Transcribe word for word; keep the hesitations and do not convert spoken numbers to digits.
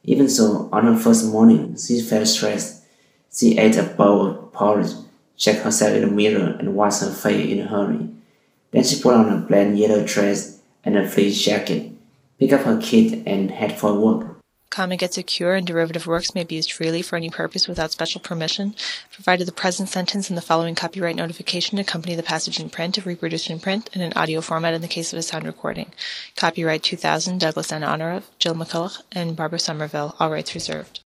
Even so, on her first morning, she felt stressed. She ate a bowl of porridge, checked herself in the mirror, and washed her face in a hurry. Then she put on a plain yellow dress and a fleece jacket, picked up her kit, and headed for work. Common gets a cure, and derivative works may be used freely for any purpose without special permission, provided the present sentence and the following copyright notification accompany the passage in print, if reproduced in print, and in audio format in the case of a sound recording. Copyright two thousand, Douglas N. Honor of Jill McCulloch and Barbara Somerville, all rights reserved.